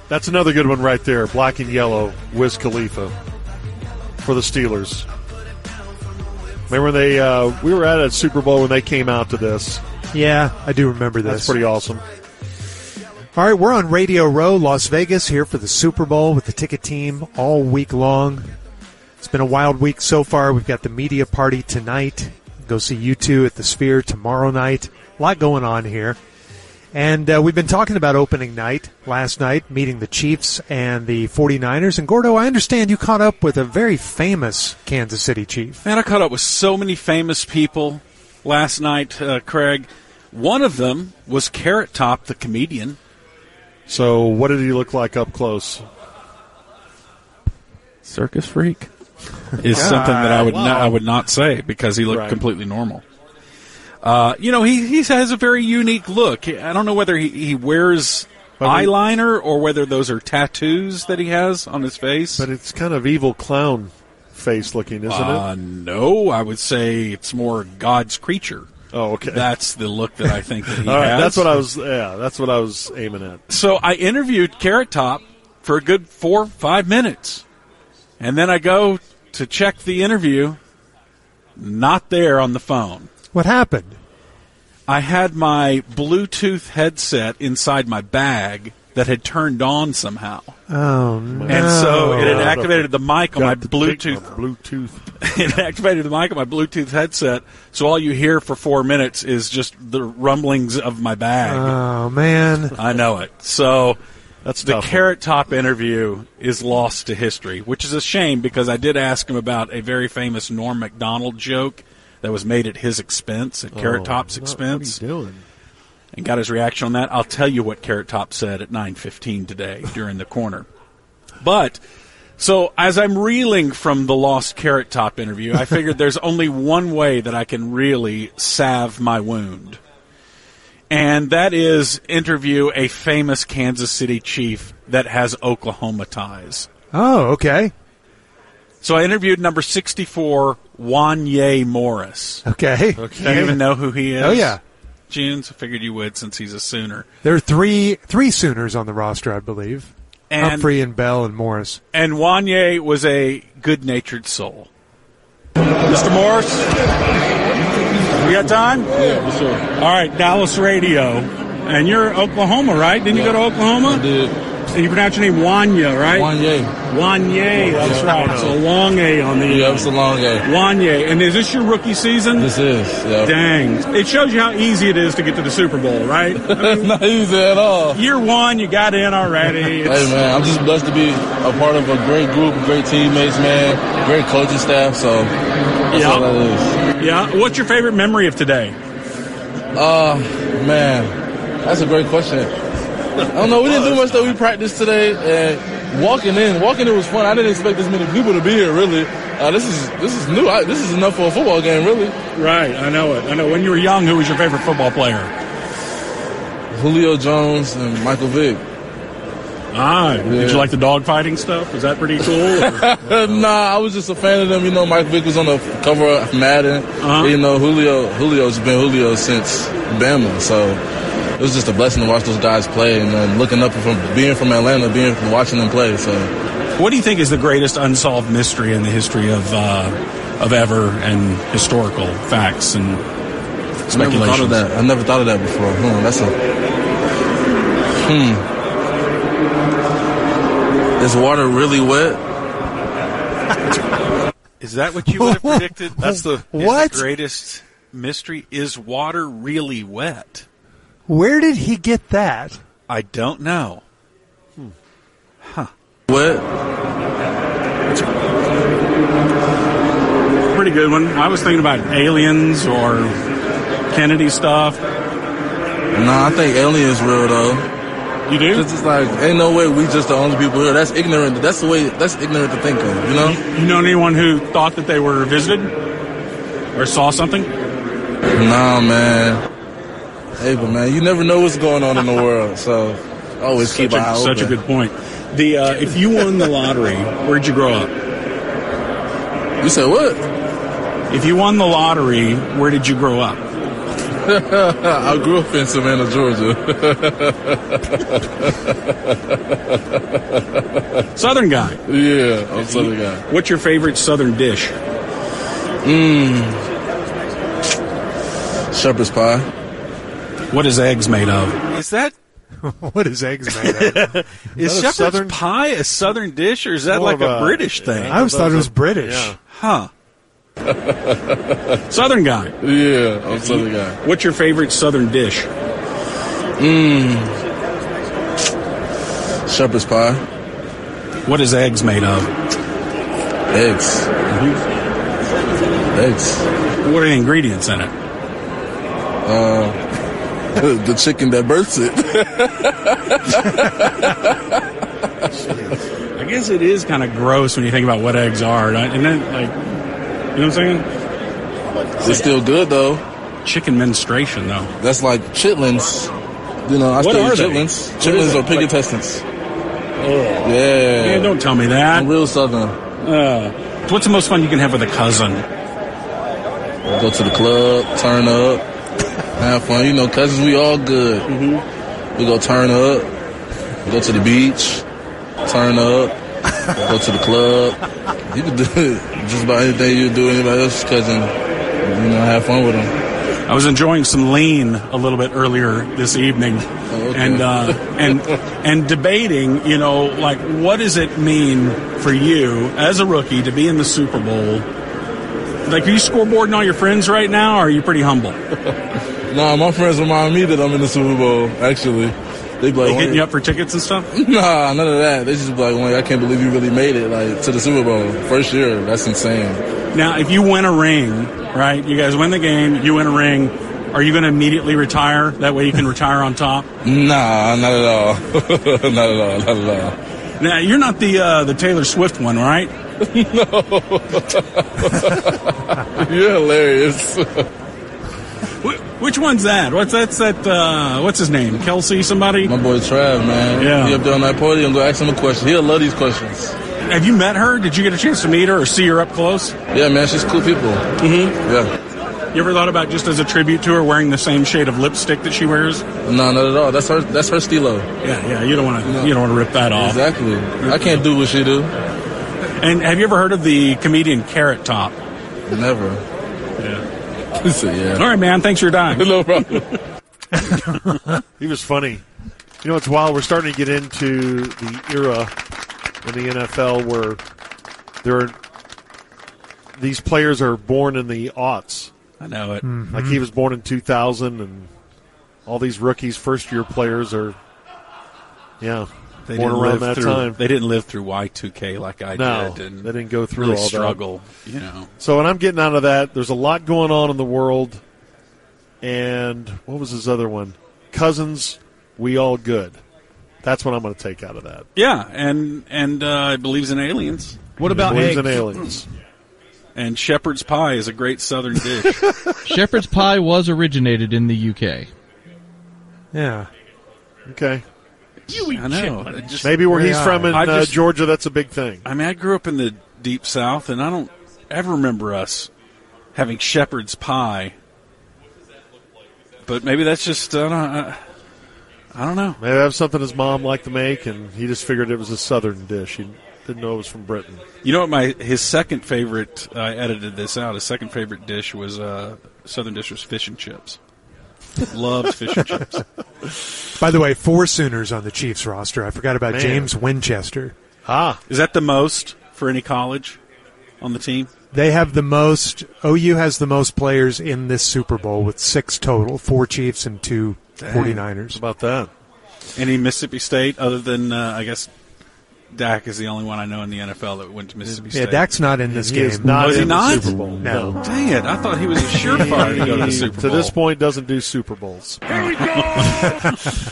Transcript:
That's another good one right there. Black and yellow, Wiz Khalifa for the Steelers. Remember we were at a Super Bowl when they came out to this. Yeah, I do remember this. That's pretty awesome. All right, we're on Radio Row, Las Vegas, here for the Super Bowl with the ticket team all week long. It's been a wild week so far. We've got the media party tonight. Go see U2 at the Sphere tomorrow night. A lot going on here. And we've been talking about opening night last night, meeting the Chiefs and the 49ers. And, Gordo, I understand you caught up with a very famous Kansas City Chief. Man, I caught up with so many famous people last night, Craig. One of them was Carrot Top, the comedian. So what did he look like up close? Circus freak is something that I would not say because he looked completely normal. He has a very unique look. I don't know whether he wears eyeliner or whether those are tattoos that he has on his face. But it's kind of evil clown face looking, isn't it? No, I would say it's more God's creature. Oh, okay. That's the look that I think that he All right, has. That's what I was aiming at. So I interviewed Carrot Top for a good 4-5 minutes. And then I go to check the interview, not there on the phone. What happened? I had my Bluetooth headset inside my bag that had turned on somehow. Oh, no. And so it had activated the mic on my Bluetooth. It activated the mic on my Bluetooth headset, so all you hear for 4 minutes is just the rumblings of my bag. Oh, man. I know it. So that's the Carrot Top interview is lost to history, which is a shame because I did ask him about a very famous Norm Macdonald joke that was made at his expense, at Carrot Top's expense. What are you doing? And got his reaction on that. I'll tell you what Carrot Top said at 9:15 today during the corner. But, so as I'm reeling from the lost Carrot Top interview, I figured there's only one way that I can really salve my wound. And that is interview a famous Kansas City Chief that has Oklahoma ties. Oh, okay. So I interviewed number 64, Wanye Morris. Okay. Do you even know who he is? Oh, yeah. Junes, I figured you would since he's a Sooner. There are three Sooners on the roster, I believe. And, Humphrey and Bell and Morris. And Wanye was a good-natured soul. Mr. Morris, we got time? Yeah, for sure. All right, Dallas Radio. And you're Oklahoma, right? Didn't you go to Oklahoma? I did. And you pronounce your name Wanya, right? Wanye, that's right. It's a long A on the Yeah, it's a long A. Wanye. And is this your rookie season? This is, yeah. Dang. It shows you how easy it is to get to the Super Bowl, right? I mean, not easy at all. Year one, you got in already. Hey, man, I'm just blessed to be a part of a great group, great teammates, man, great coaching staff, so that's all that is. Yeah. What's your favorite memory of today? Man, that's a great question. I don't know. We didn't do much though. We practiced today, and walking in was fun. I didn't expect this many people to be here. Really, this is new. This is enough for a football game, really. Right. I know it. I know. When you were young, who was your favorite football player? Julio Jones and Michael Vick. Ah, did you like the dogfighting stuff? Was that pretty cool? Nah, I was just a fan of them. You know, Michael Vick was on the cover of Madden. You know, Julio's been Julio since Bama, so it was just a blessing to watch those guys play and looking up from being from Atlanta, watching them play. So, what do you think is the greatest unsolved mystery in the history of ever and historical facts and speculations? I never thought of that before. Is water really wet? Is that what you would have predicted? That's the greatest mystery. Is water really wet? Where did he get that? I don't know. What? Pretty good one. I was thinking about aliens or Kennedy stuff. Nah, I think aliens real though. You do? It's just like, ain't no way we just the only people here. That's ignorant. That's ignorant to think of, you know? You know anyone who thought that they were visited or saw something? Nah, man. Hey, but man, you never know what's going on in the world, so always keep an eye open. Such a good point. If you won the lottery, where'd you grow up? You said what? If you won the lottery, where did you grow up? I grew up in Savannah, Georgia. Southern guy. Yeah, I'm a Southern guy. What's your favorite Southern dish? Shepherd's pie. What is eggs made of? Is that What is eggs made of? is that a shepherd's Southern- pie a Southern dish, or is that More like of a a- British thing? I always thought it was British. Yeah. Huh. Southern guy. Yeah, I'm a Southern guy. What's your favorite Southern dish? Shepherd's pie. What is eggs made of? Eggs. Eggs. What are the ingredients in it? The chicken that births it. I guess it is kind of gross when you think about what eggs are. And then, like, you know what I'm saying? It's still good, though. Chicken menstruation, though. That's like chitlins. You know, I What still are eat they? chitlins. What is Chitlins it? are pig Like- intestines. Man, Yeah. don't tell me that. I'm real Southern. What's the most fun you can have with a cousin? Go to the club, turn up, have fun. You know, cousins, we all good. We go turn up, go to the beach, turn up, go to the club. You can do just about anything you do anybody else's cousin. You know, have fun with them. I was enjoying some lean a little bit earlier this evening, okay. and debating, you know, like what does it mean for you as a rookie to be in the Super Bowl? Like, are you scoreboarding all your friends right now, or are you pretty humble? Nah, my friends remind me that I'm in the Super Bowl, actually. They be like, They hitting you up for tickets and stuff? nah, none of that. They just be like, I can't believe you really made it, like, to the Super Bowl. First year, that's insane. Now, if you win a ring, right? You guys win the game, you win a ring. Are you going to immediately retire? That way you can retire on top? Nah, not at all. Not at all, not at all. Now, you're not the Taylor Swift one, right? You're hilarious. Which one's that? What's his name? Kelsey somebody? My boy Trav, man. Yeah. He up there on that podium, go ask him a question. He'll love these questions. Have you met her? Did you get a chance to meet her or see her up close? Yeah, man, she's cool people. Yeah. You ever thought about just as a tribute to her wearing the same shade of lipstick that she wears? No, not at all. That's her stilo. Yeah, you don't want to rip that off. Exactly. I can't do what she do. And have you ever heard of the comedian Carrot Top? Never. Yeah. So, yeah. All right, man. Thanks for your time. No problem. He was funny. You know, it's wild. We're starting to get into the era in the NFL where these players are born in the aughts. I know it. Like he was born in 2000, and all these rookies, first-year players are, born around that time. They didn't live through Y2K like I No, did. And they didn't go through really all struggle, you know. So, and I'm getting out of that. There's a lot going on in the world. And what was his other one? Cousins, we all good. That's what I'm going to take out of that. Yeah, and believes in aliens. What about Believes eggs? in aliens. And shepherd's pie is a great Southern dish. Shepherd's pie was originated in the UK. Yeah. Okay. I know. It just- Maybe where he's from in I just- Georgia, that's a big thing. I mean, I grew up in the Deep South, and I don't ever remember us having shepherd's pie. But maybe that's just, I don't know. Maybe that's something his mom liked to make, and he just figured it was a Southern dish. He didn't know it was from Britain. You know what? His second favorite. I edited this out. His second favorite dish was Southern dish was fish and chips. Loved fish and chips. By the way, 4 Sooners on the Chiefs roster. I forgot about Man. James Winchester. Is that the most for any college on the team? They have the most. OU has the most players in this Super Bowl with 6 total. 4 Chiefs and 2 49ers. How about that? Any Mississippi State other than I guess Dak is the only one I know in the NFL that went to Mississippi Yeah, State. Dak's not in this He game. is not Was he in the not? Super Bowl. No. Dang it! I thought he was a surefire to go to the Super Bowl. To this point, doesn't do Super Bowls.